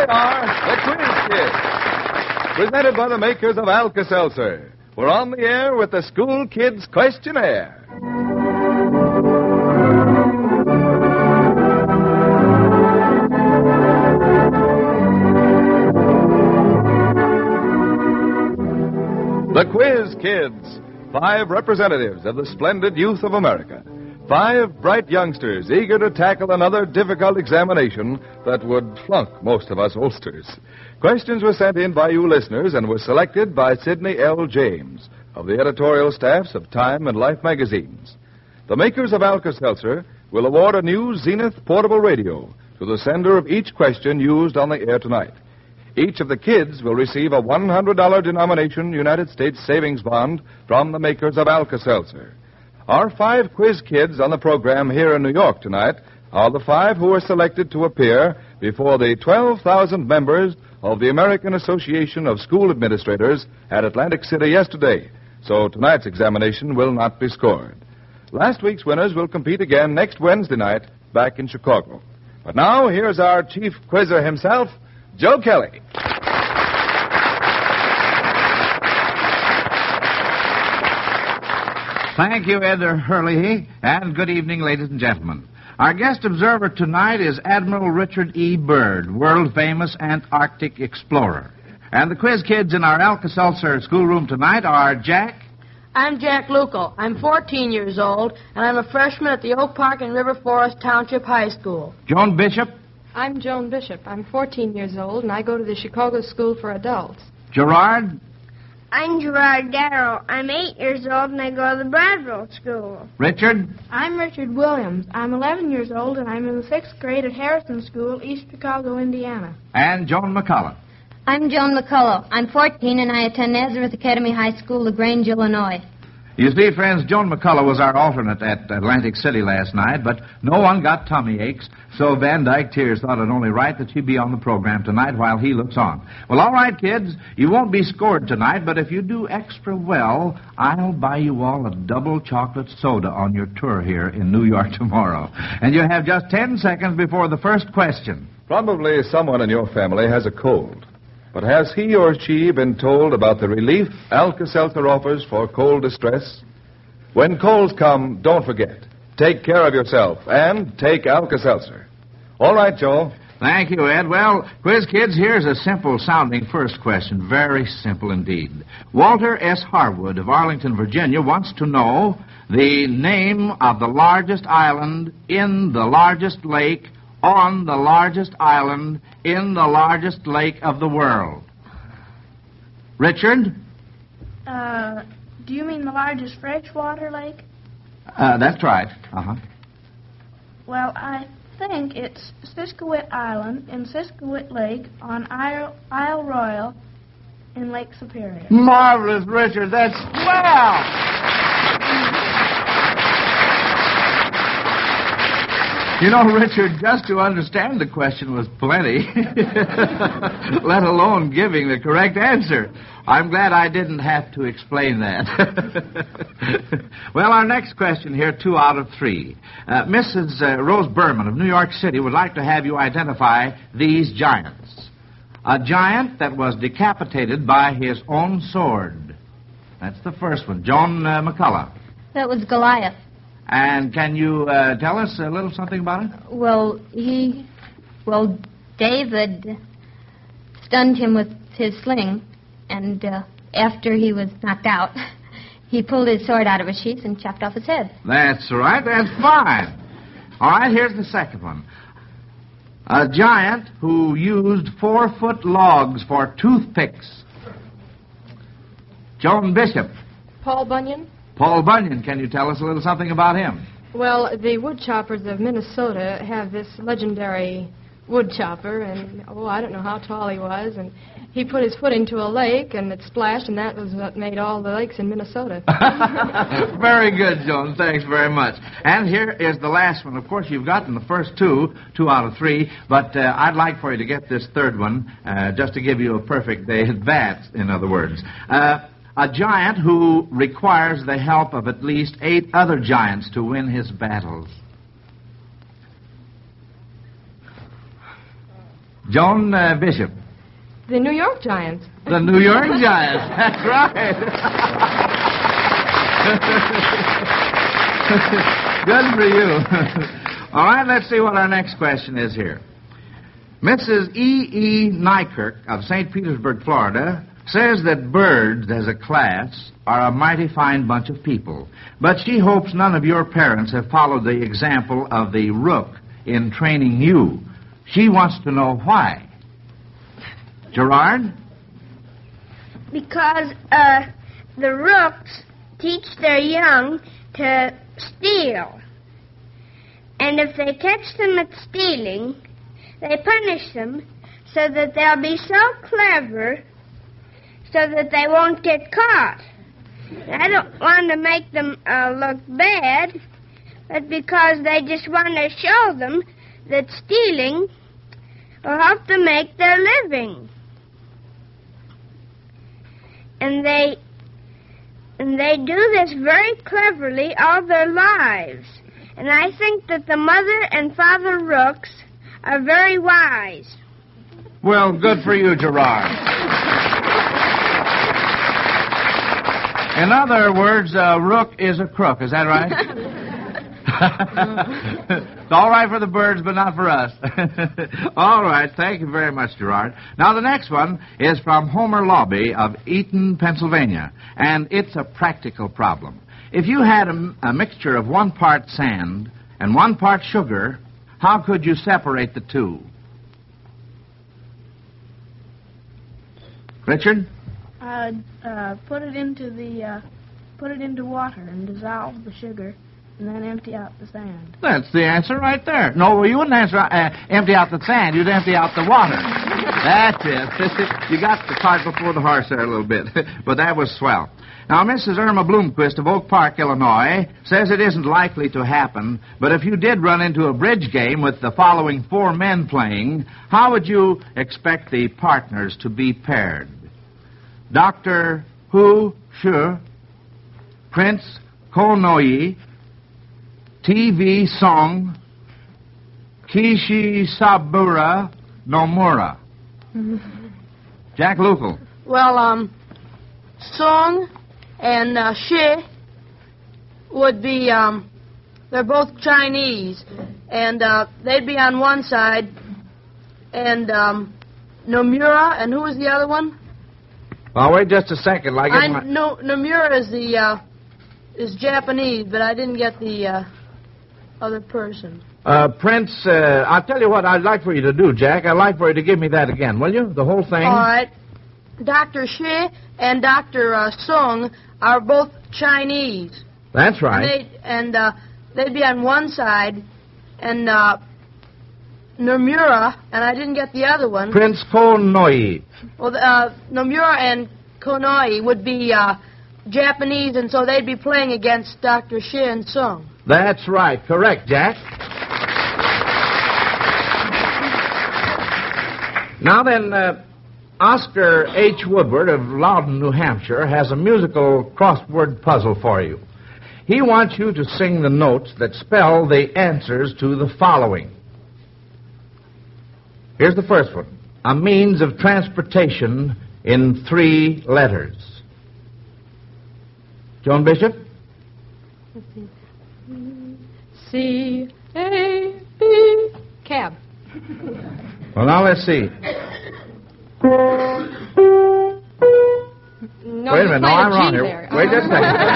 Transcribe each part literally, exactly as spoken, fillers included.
are the Quiz Kids, presented by the makers of Alka-Seltzer. We're on the air with the School Kids Questionnaire. The Quiz Kids, five representatives of the splendid youth of America. Five bright youngsters eager to tackle another difficult examination that would flunk most of us oldsters. Questions were sent in by you listeners and were selected by Sidney L. James of the editorial staffs of Time and Life magazines. The makers of Alka-Seltzer will award a new Zenith portable radio to the sender of each question used on the air tonight. Each of the kids will receive a one hundred dollars denomination United States savings bond from the makers of Alka-Seltzer. Our five quiz kids on the program here in New York tonight are the five who were selected to appear before the twelve thousand members of the American Association of School Administrators at Atlantic City yesterday, so tonight's examination will not be scored. Last week's winners will compete again next Wednesday night back in Chicago. But now, here's our chief quizzer himself, Joe Kelly. Thank you, Ed Hurley, and good evening, ladies and gentlemen. Our guest observer tonight is Admiral Richard E. Byrd, world-famous Antarctic explorer. And the quiz kids in our Alka-Seltzer schoolroom tonight are Jack. I'm Jack Luco. I'm fourteen years old, and I'm a freshman at the Oak Park and River Forest Township High School. Joan Bishop. I'm Joan Bishop. I'm fourteen years old, and I go to the Chicago School for Adults. Gerard. I'm Gerard Darrow. I'm eight years old, and I go to the Bradville School. Richard. I'm Richard Williams. I'm eleven years old, and I'm in the sixth grade at Harrison School, East Chicago, Indiana. And Joan McCullough. I'm Joan McCullough. I'm fourteen, and I attend Nazareth Academy High School, LaGrange, Illinois. You see, friends, Joan McCullough was our alternate at Atlantic City last night, but no one got tummy aches, so Van Dyke Tears thought it only right that she be on the program tonight while he looks on. Well, all right, kids, you won't be scored tonight, but if you do extra well, I'll buy you all a double chocolate soda on your tour here in New York tomorrow. And you have just ten seconds before the first question. Probably someone in your family has a cold. But has he or she been told about the relief Alka-Seltzer offers for cold distress? When colds come, don't forget. Take care of yourself and take Alka-Seltzer. All right, Joe. Thank you, Ed. Well, quiz kids, here's a simple-sounding first question. Very simple indeed. Walter S. Harwood of Arlington, Virginia, wants to know the name of the largest island in the largest lake on the largest island in the largest lake of the world. Richard? Uh, do you mean the largest freshwater lake? Uh, that's right. Uh-huh. Well, I think it's Siskiwit Island in Siskiwit Lake on Isle, Isle Royal in Lake Superior. Marvelous, Richard. That's swell! You know, Richard, just to understand the question was plenty, let alone giving the correct answer. I'm glad I didn't have to explain that. Well, our next question here, two out of three. Uh, Missus Uh, Rose Berman of New York City would like to have you identify these giants. A giant that was decapitated by his own sword. That's the first one. Joan uh, McCullough. That was Goliath. And can you uh, tell us a little something about it? Well, he... Well, David stunned him with his sling, and uh, after he was knocked out, he pulled his sword out of his sheath and chopped off his head. That's right. That's fine. All right, here's the second one. A giant who used four-foot logs for toothpicks. Joan Bishop. Paul Bunyan? Paul Bunyan, can you tell us a little something about him? Well, the woodchoppers of Minnesota have this legendary woodchopper, and, oh, I don't know how tall he was, and he put his foot into a lake, and it splashed, and that was what made all the lakes in Minnesota. Very good, Joan. Thanks very much. And here is the last one. Of course, you've gotten the first two, two out of three, but uh, I'd like for you to get this third one, uh, just to give you a perfect day at bat, in other words. Uh, A giant who requires the help of at least eight other giants to win his battles. Joan uh, Bishop. The New York Giants. The New York Giants. That's right. Good for you. All right, let's see what our next question is here. Missus E. E. Nykirk of Saint Petersburg, Florida, says that birds as a class are a mighty fine bunch of people, but she hopes none of your parents have followed the example of the rook in training you. She wants to know why. Gerard? Because uh, the rooks teach their young to steal. And if they catch them at stealing, they punish them so that they'll be so clever so that they won't get caught. I don't want to make them uh, look bad, but because they just want to show them that stealing will help them make their living. And they and they do this very cleverly all their lives. And I think that the mother and father rooks are very wise. Well, good for you, Gerard. In other words, a rook is a crook. Is that right? It's all right for the birds, but not for us. All right. Thank you very much, Gerard. Now, the next one is from Homer Lobby of Eaton, Pennsylvania, and it's a practical problem. If you had a, a mixture of one part sand and one part sugar, how could you separate the two? Richard? Uh, uh, put it into the, uh, put it into water and dissolve the sugar, and then empty out the sand. That's the answer right there. No, well, you wouldn't answer, uh, empty out the sand. You'd empty out the water. That's it. You got the cart before the horse there a little bit. But that was swell. Now, Missus Irma Bloomquist of Oak Park, Illinois, says it isn't likely to happen, but if you did run into a bridge game with the following four men playing, how would you expect the partners to be paired? Doctor Hu Shu, Prince Konoye, T V Song, Kishi Sabura Nomura. Jack Lukel. Well, um, Song and uh, Shi would be, um, they're both Chinese, and uh, they'd be on one side, and um, Nomura, and who was the other one? Well, wait just a second. Like I my... no, Nomura is the uh, is Japanese, but I didn't get the uh, other person. Uh, Prince, uh, I'll tell you what I'd like for you to do, Jack. I'd like for you to give me that again, will you? The whole thing? All right. Doctor Shi and Doctor Uh, Song are both Chinese. That's right. And, they, and uh, they'd be on one side, and uh, Nomura, and I didn't get the other one. Prince Konoye. Well, uh, Nomura and Konoye would be uh, Japanese, and so they'd be playing against Doctor Shi and Song. That's right. Correct, Jack. Now then, uh, Oscar H. Woodward of Loudon, New Hampshire, has a musical crossword puzzle for you. He wants you to sing the notes that spell the answers to the following. Here's the first one. A means of transportation in three letters. Joan Bishop? Let's see. C A B. Cab. Well, now let's see. No, Wait a minute. No, I'm wrong here. There. Wait just a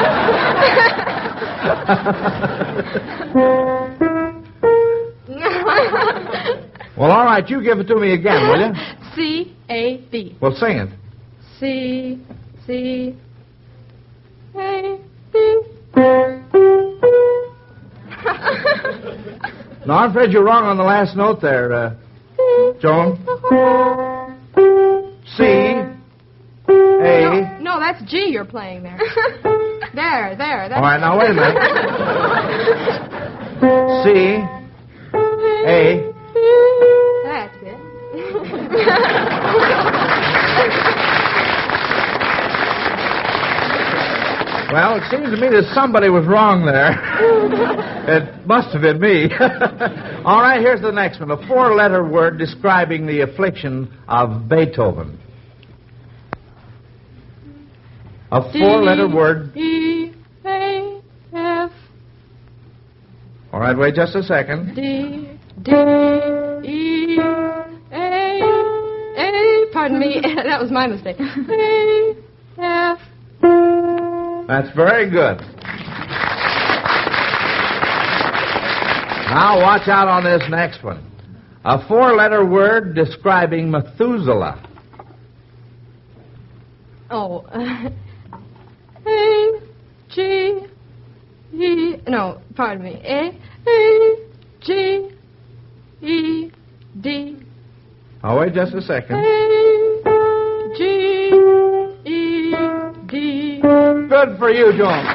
second. Well, all right. You give it to me again, will you? C A B. Well, sing it. C C A B. No, I'm afraid you're wrong on the last note there, uh, Joan. C, A. No, no, that's G you're playing there. there, there. That's All right, now wait a minute. C, A. That's it. Well, it seems to me that somebody was wrong there. It must have been me. All right, here's the next one. A four-letter word describing the affliction of Beethoven. A four-letter word. D, A, F. All right, wait just a second. D, D, E, A, A. Pardon me, that was my mistake. A, F. That's very good. Now watch out on this next one. A four-letter word describing Methuselah. Oh. A, G, E. No, pardon me. A, A, G, E, D. Oh, wait just a second. A, G, E, D. Good for you, Joan.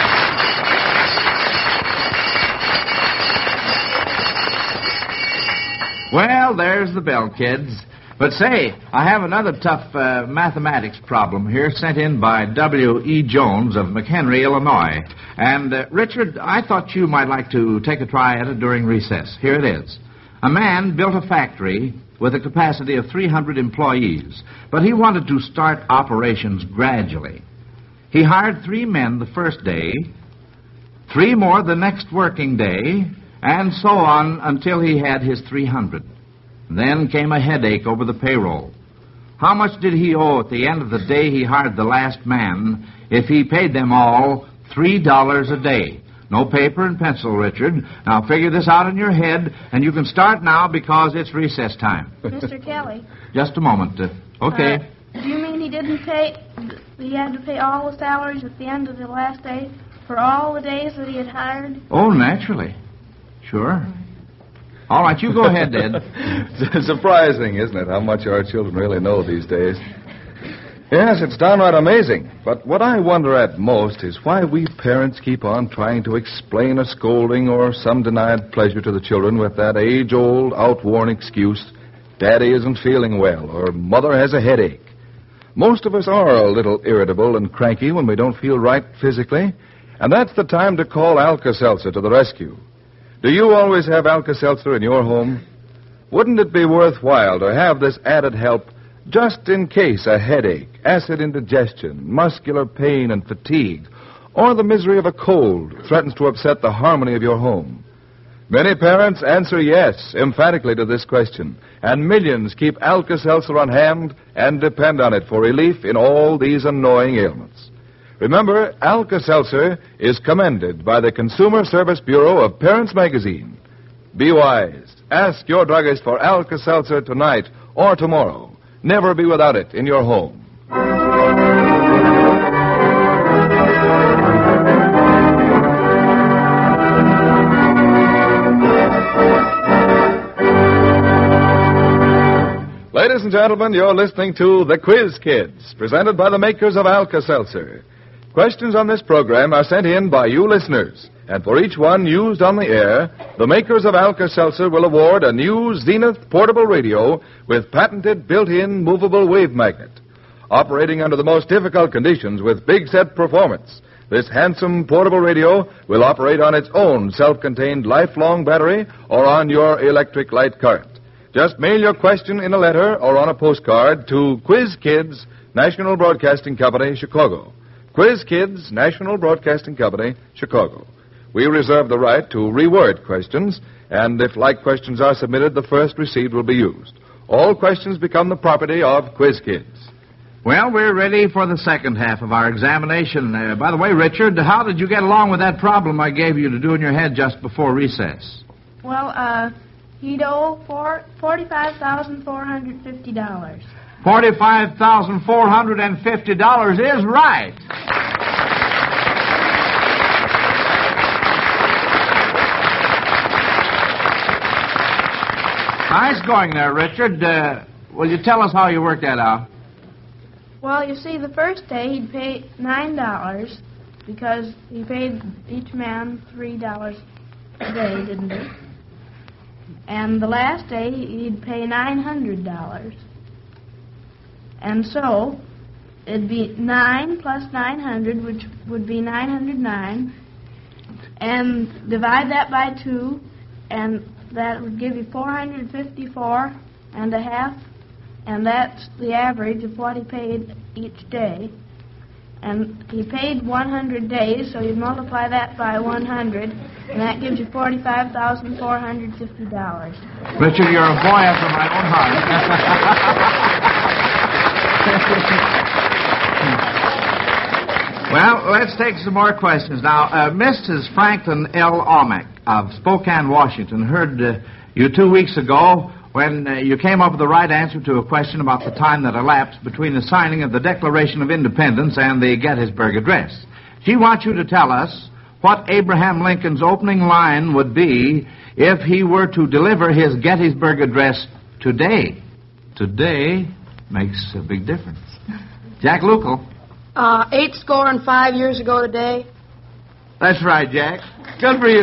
Well, there's the bell, kids. But say, I have another tough uh, mathematics problem here sent in by W E. Jones of McHenry, Illinois. And, uh, Richard, I thought you might like to take a try at it during recess. Here it is. A man built a factory with a capacity of three hundred employees, but he wanted to start operations gradually. He hired three men the first day, three more the next working day, and so on until he had his three hundred. Then came a headache over the payroll. How much did he owe at the end of the day he hired the last man if he paid them all three dollars a day? No paper and pencil, Richard. Now figure this out in your head, and you can start now because it's recess time. Mister Kelly. Just a moment. Uh, okay. Uh, do you mean he didn't pay, he had to pay all the salaries at the end of the last day for all the days that he had hired? Oh, naturally. Sure. All right, you go ahead, Ed. It's surprising, isn't it, how much our children really know these days? Yes, it's downright amazing. But what I wonder at most is why we parents keep on trying to explain a scolding or some denied pleasure to the children with that age-old, outworn excuse, Daddy isn't feeling well, or Mother has a headache. Most of us are a little irritable and cranky when we don't feel right physically, and that's the time to call Alka-Seltzer to the rescue. Do you always have Alka-Seltzer in your home? Wouldn't it be worthwhile to have this added help just in case a headache, acid indigestion, muscular pain and fatigue, or the misery of a cold threatens to upset the harmony of your home? Many parents answer yes, emphatically, to this question, and millions keep Alka-Seltzer on hand and depend on it for relief in all these annoying ailments. Remember, Alka-Seltzer is commended by the Consumer Service Bureau of Parents Magazine. Be wise. Ask your druggist for Alka-Seltzer tonight or tomorrow. Never be without it in your home. Ladies and gentlemen, you're listening to The Quiz Kids, presented by the makers of Alka-Seltzer. Questions on this program are sent in by you listeners, and for each one used on the air, the makers of Alka-Seltzer will award a new Zenith portable radio with patented built-in movable wave magnet. Operating under the most difficult conditions with big set performance, this handsome portable radio will operate on its own self-contained lifelong battery or on your electric light current. Just mail your question in a letter or on a postcard to Quiz Kids, National Broadcasting Company, Chicago. Quiz Kids, National Broadcasting Company, Chicago. We reserve the right to reword questions, and if like questions are submitted, the first received will be used. All questions become the property of Quiz Kids. Well, we're ready for the second half of our examination. Uh, by the way, Richard, how did you get along with that problem I gave you to do in your head just before recess? Well, uh, he'd owe four, forty-five thousand four hundred fifty dollars. forty-five thousand four hundred fifty dollars is right. Nice going there, Richard. Uh, will you tell us how you worked that out? Well, you see, the first day he'd pay nine dollars because he paid each man three dollars a day, didn't he? And the last day he'd pay nine hundred dollars. And so it'd be nine plus nine hundred, which would be nine hundred nine. And divide that by two, and that would give you four hundred fifty-four and a half. And that's the average of what he paid each day. And he paid one hundred days, so you multiply that by one hundred, and that gives you forty-five thousand four hundred fifty dollars. Richard, you're a boy after my own heart. Well, let's take some more questions. Now, uh, Missus Franklin L. Almack of Spokane, Washington, heard uh, you two weeks ago when uh, you came up with the right answer to a question about the time that elapsed between the signing of the Declaration of Independence and the Gettysburg Address. She wants you to tell us what Abraham Lincoln's opening line would be if he were to deliver his Gettysburg Address today. Today makes a big difference. Jack Lucal. Uh, eight score and five years ago today. That's right, Jack. Good for you.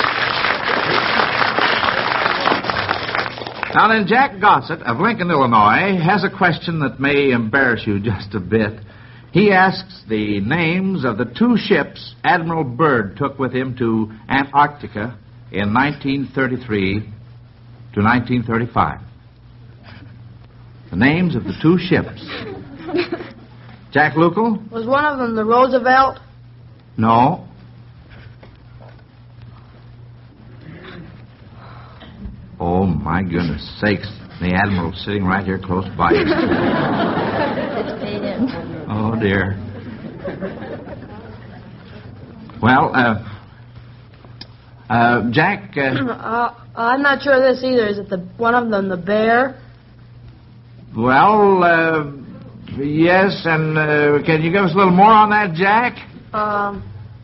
Now then, Jack Gossett of Lincoln, Illinois, has a question that may embarrass you just a bit. He asks the names of the two ships Admiral Byrd took with him to Antarctica in nineteen thirty-three to nineteen thirty-five. The names of the two ships. Jack Lucal? Was one of them the Roosevelt? No. Oh, my goodness sakes. The Admiral's sitting right here close by us. Oh, dear. Well, uh, uh, Jack... Uh, uh, I'm not sure of this either. Is it the one of them the Bear? Well, uh, yes, and uh, can you give us a little more on that, Jack? Um...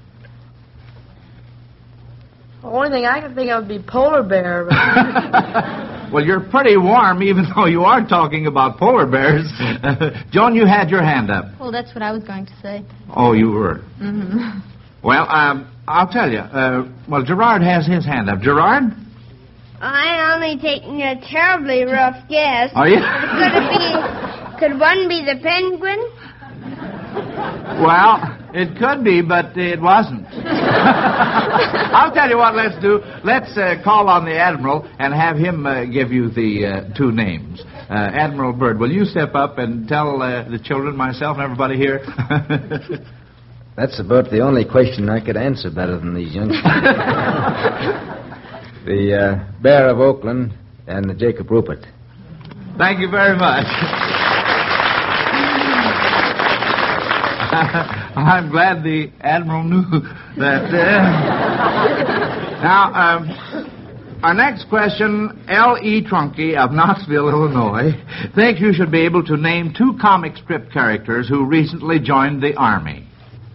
The only thing I can think of would be polar bear. Well, you're pretty warm, even though you are talking about polar bears. Joan, you had your hand up. Well, that's what I was going to say. Oh, you were? Mm-hmm. Well, um, I'll tell you. Uh, well, Gerard has his hand up. Gerard? I only taking a terribly rough guess. Are you? Could it be? Could one be the penguin? Well, it could be, but it wasn't. I'll tell you what let's do. Let's uh, call on the Admiral and have him uh, give you the uh, two names. Uh, Admiral Byrd, will you step up and tell uh, the children, myself, and everybody here? That's about the only question I could answer better than these youngsters. The uh, Bear of Oakland and the Jacob Rupert. Thank you very much. I'm glad the Admiral knew that. Uh... Now, um, our next question, L E. Trunky of Knoxville, Illinois, thinks you should be able to name two comic strip characters who recently joined the Army.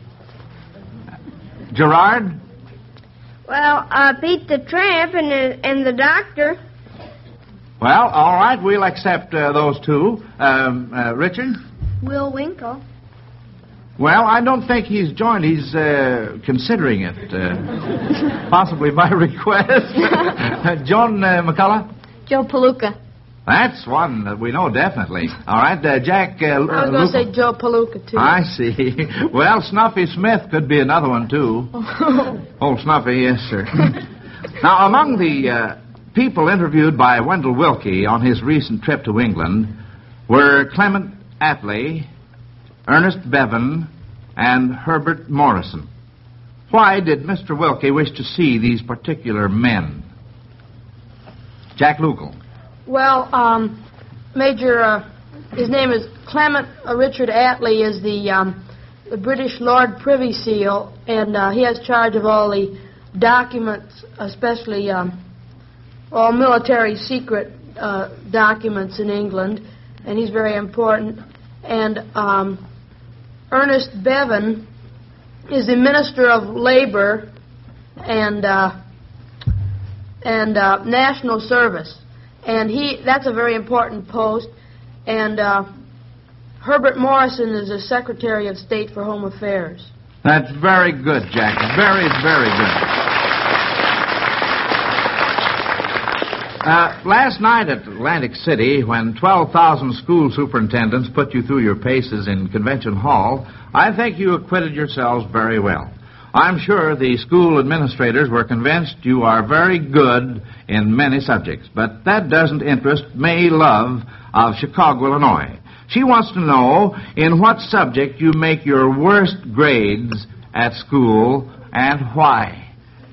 Gerard? Well, uh, Pete the Tramp and the, and the Doctor. Well, all right, we'll accept uh, those two. Um, uh, Richard? Will Winkle. Well, I don't think he's joined. He's uh, considering it, uh, possibly by request. Joan uh, McCullough? Joe Palooka. That's one that we know definitely. All right, uh, Jack... Uh, I was going to say Joe Palooka, too. I see. Well, Snuffy Smith could be another one, too. Oh, Snuffy, yes, sir. Now, among the uh, people interviewed by Wendell Willkie on his recent trip to England were Clement Attlee, Ernest Bevin, and Herbert Morrison. Why did Mister Willkie wish to see these particular men? Jack Lucal. Well, um, Major, uh, his name is Clement uh, Richard Attlee, is the um, the British Lord Privy Seal, and uh, he has charge of all the documents, especially um, all military secret uh, documents in England, and he's very important. And um, Ernest Bevin is the Minister of Labor and uh, and uh, National Service. And he that's a very important post. And uh, Herbert Morrison is the Secretary of State for Home Affairs. That's very good, Jack. Very, very good. Uh, last night at Atlantic City, when twelve thousand school superintendents put you through your paces in Convention Hall, I think you acquitted yourselves very well. I'm sure the school administrators were convinced you are very good in many subjects, but that doesn't interest May Love of Chicago, Illinois. She wants to know in what subject you make your worst grades at school and why.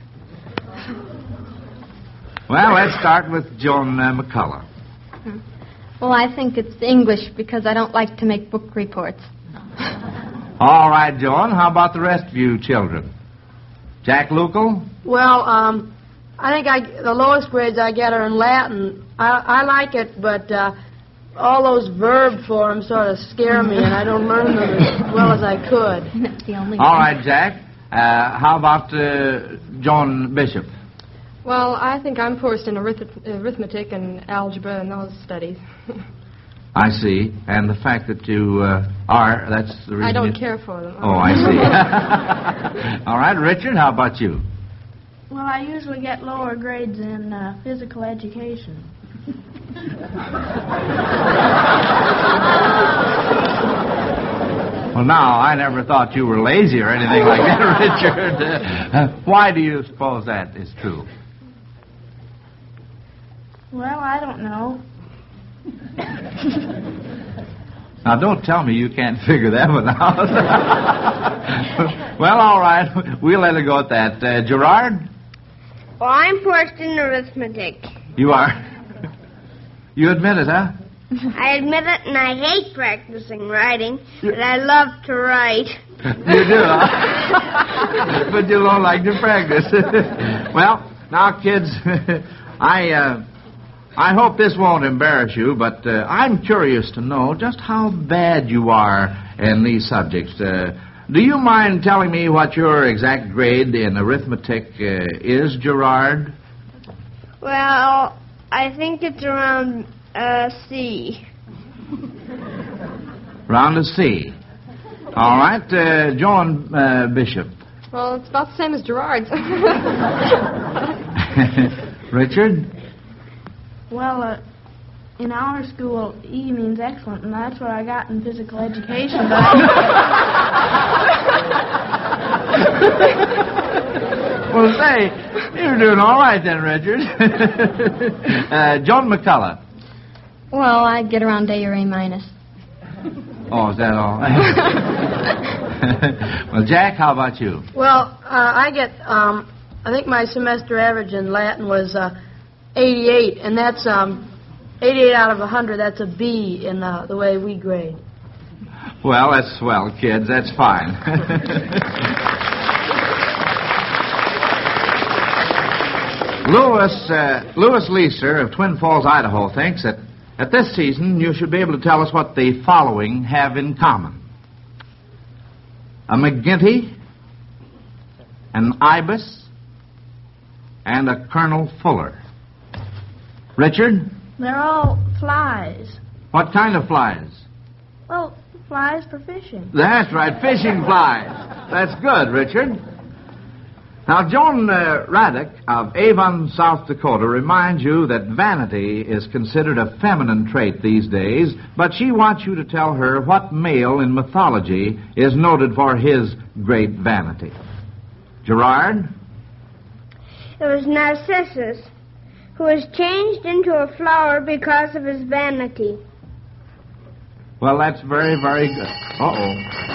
Well, let's start with Joan uh, McCullough. Well, I think it's English because I don't like to make book reports. All right, Joan. How about the rest of you children? Jack Lucal? Well, um, I think I, the lowest grades I get are in Latin. I, I like it, but uh, all those verb forms sort of scare me, and I don't learn them as well as I could. That's the only All one. right, Jack. Uh, how about uh, Joan Bishop? Well, I think I'm poorest in arith- arithmetic and algebra and those studies. I see. And the fact that you uh, are, that's the reason I don't you... care for them. Oh, I see. All right, Richard, how about you? Well, I usually get lower grades in uh, physical education. Well, now, I never thought you were lazy or anything like that, Richard. Uh, why do you suppose that is true? Well, I don't know. Now, don't tell me you can't figure that one out. Well, all right. We'll let it go at that. Uh, Gerard? Well, I'm poorest in arithmetic. You are? You admit it, huh? I admit it, and I hate practicing writing, but I love to write. You do, huh? But you don't like to practice. Well, now, kids, I... Uh, I hope this won't embarrass you, but uh, I'm curious to know just how bad you are in these subjects. Uh, do you mind telling me what your exact grade in arithmetic uh, is, Gerard? Well, I think it's around uh, C. Round a C. All right, uh, Joan uh, Bishop. Well, it's about the same as Gerard's. Richard? Well, uh, in our school, E means excellent, and that's what I got in physical education. But I... Well, say, you're doing all right then, Richard. uh, Joan McCullough. Well, I get around A or A minus. Oh, is that all? Well, Jack, how about you? Well, uh, I get, um, I think my semester average in Latin was uh, eighty-eight, and that's um, eighty-eight out of one hundred. That's a B in the, the way we grade. Well, that's swell, kids. That's fine. Louis, uh, Louis Leeser of Twin Falls, Idaho, thinks that at this season you should be able to tell us what the following have in common. A McGinty, an Ibis, and a Colonel Fuller. Richard? They're all flies. What kind of flies? Well, flies for fishing. That's right, fishing flies. That's good, Richard. Now, Joan uh, Raddick of Avon, South Dakota, reminds you that vanity is considered a feminine trait these days, but she wants you to tell her what male in mythology is noted for his great vanity. Gerard? It was Narcissus, who was changed into a flower because of his vanity. Well, that's very, very good. Uh-oh.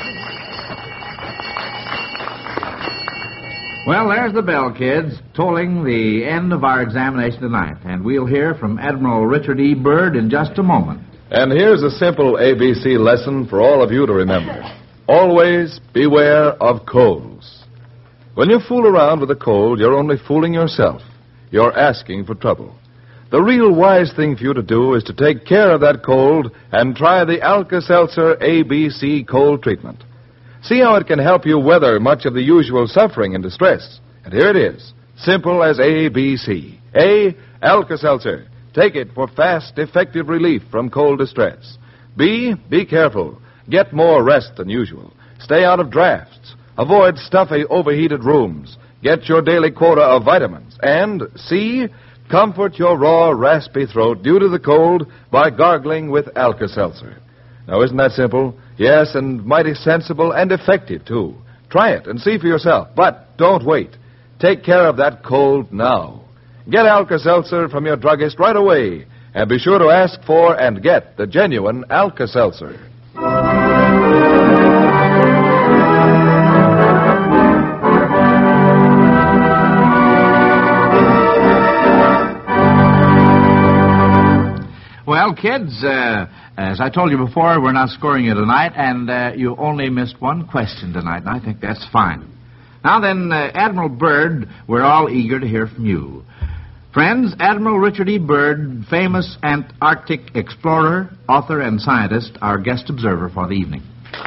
Well, there's the bell, kids, tolling the end of our examination tonight. And we'll hear from Admiral Richard E. Byrd in just a moment. And here's a simple A B C lesson for all of you to remember. Always beware of colds. When you fool around with a cold, you're only fooling yourself. You're asking for trouble. The real wise thing for you to do is to take care of that cold and try the Alka-Seltzer A B C cold treatment. See how it can help you weather much of the usual suffering and distress. And here it is, simple as A B C. A, Alka-Seltzer. Take it for fast, effective relief from cold distress. B, be careful. Get more rest than usual. Stay out of drafts. Avoid stuffy, overheated rooms. Get your daily quota of vitamins. And C, Comfort your raw, raspy throat due to the cold by gargling with Alka-Seltzer. Now, isn't that simple? Yes, and mighty sensible and effective, too. Try it and see for yourself. But don't wait. Take care of that cold now. Get Alka-Seltzer from your druggist right away. And be sure to ask for and get the genuine Alka-Seltzer. Well, kids, uh, as I told you before, we're not scoring you tonight, and uh, you only missed one question tonight, and I think that's fine. Now then, uh, Admiral Byrd, we're all eager to hear from you. Friends, Admiral Richard E. Byrd, famous Antarctic explorer, author, and scientist, our guest observer for the evening.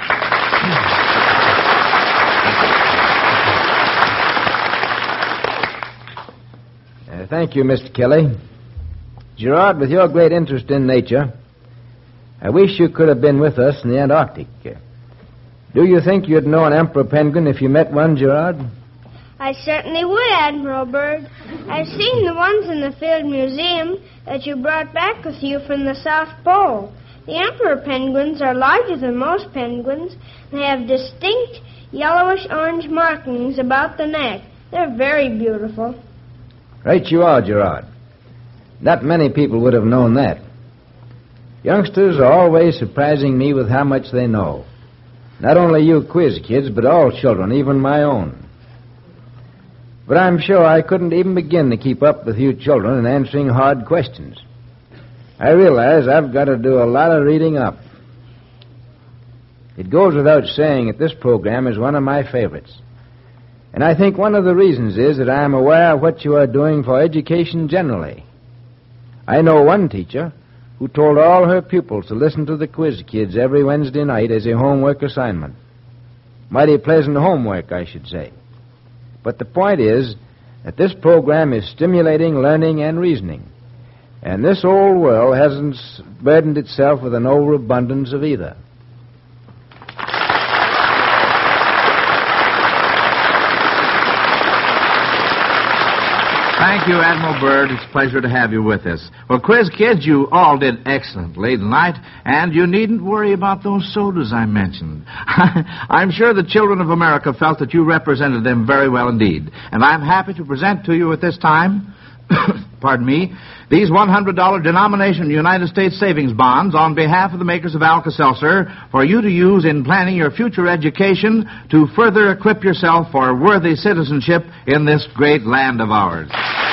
Uh, thank you, Mister Kelly. Gerard, with your great interest in nature, I wish you could have been with us in the Antarctic. Uh, do you think you'd know an emperor penguin if you met one, Gerard? I certainly would, Admiral Byrd. I've seen the ones in the Field Museum that you brought back with you from the South Pole. The emperor penguins are larger than most penguins. They have distinct yellowish-orange markings about the neck. They're very beautiful. Right you are, Gerard. Not many people would have known that. Youngsters are always surprising me with how much they know. Not only you quiz kids, but all children, even my own. But I'm sure I couldn't even begin to keep up with you children in answering hard questions. I realize I've got to do a lot of reading up. It goes without saying that this program is one of my favorites. And I think one of the reasons is that I am aware of what you are doing for education generally. I know one teacher who told all her pupils to listen to the quiz kids every Wednesday night as a homework assignment. Mighty pleasant homework, I should say. But the point is that this program is stimulating learning and reasoning. And this old world hasn't burdened itself with an overabundance of either. Thank you, Admiral Byrd. It's a pleasure to have you with us. Well, quiz kids, you all did excellently tonight, and you needn't worry about those sodas I mentioned. I'm sure the children of America felt that you represented them very well indeed, and I'm happy to present to you at this time, pardon me, these one hundred dollars denomination United States savings bonds on behalf of the makers of Alka-Seltzer for you to use in planning your future education to further equip yourself for worthy citizenship in this great land of ours.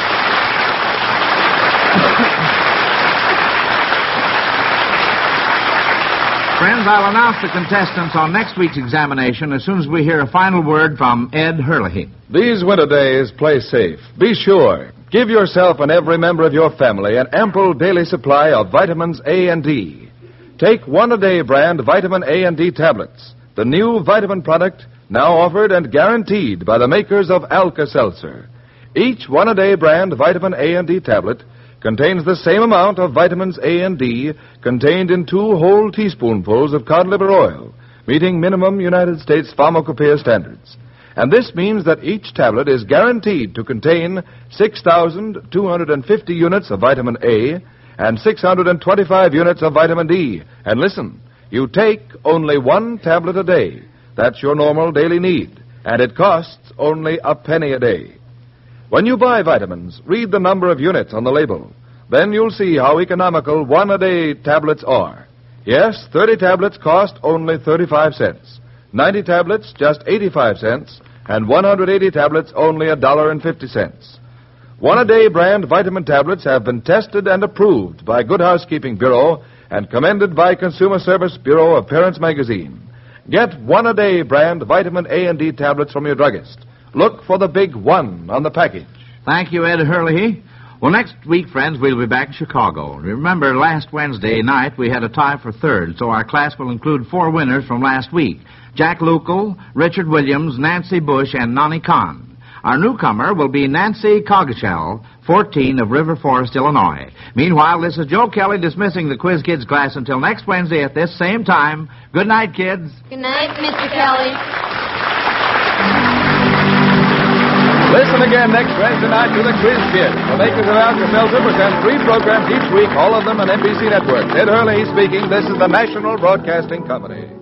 Friends, I'll announce the contestants on next week's examination as soon as we hear a final word from Ed Hurley. These winter days, play safe. Be sure. Give yourself and every member of your family an ample daily supply of vitamins A and D. Take one-a-day brand vitamin A and D tablets, the new vitamin product now offered and guaranteed by the makers of Alka-Seltzer. Each one-a-day brand vitamin A and D tablet contains the same amount of vitamins A and D contained in two whole teaspoonfuls of cod liver oil, meeting minimum United States pharmacopoeia standards. And this means that each tablet is guaranteed to contain six thousand two hundred fifty units of vitamin A and six hundred twenty-five units of vitamin D. And listen, you take only one tablet a day. That's your normal daily need, and it costs only a penny a day. When you buy vitamins, read the number of units on the label. Then you'll see how economical one-a-day tablets are. Yes, thirty tablets cost only thirty-five cents. ninety tablets, just eighty-five cents, and one hundred eighty tablets, only one dollar and fifty cents. One-a-day brand vitamin tablets have been tested and approved by Good Housekeeping Bureau and commended by Consumer Service Bureau of Parents Magazine. Get one-a-day brand vitamin A and D tablets from your druggist. Look for the big one on the package. Thank you, Ed Hurley. Well, next week, friends, we'll be back in Chicago. Remember, last Wednesday night we had a tie for third, so our class will include four winners from last week. Jack Lukel, Richard Williams, Nancy Bush, and Nani Khan. Our newcomer will be Nancy Coggeshall, fourteen, of River Forest, Illinois. Meanwhile, this is Joe Kelly dismissing the Quiz Kids class until next Wednesday at this same time. Good night, kids. Good night, Mister Kelly. Listen again next Wednesday night to the Quiz Kids. The makers of Alka-Seltzer present three programs each week, all of them on N B C Network. Ed Hurley speaking. This is the National Broadcasting Company.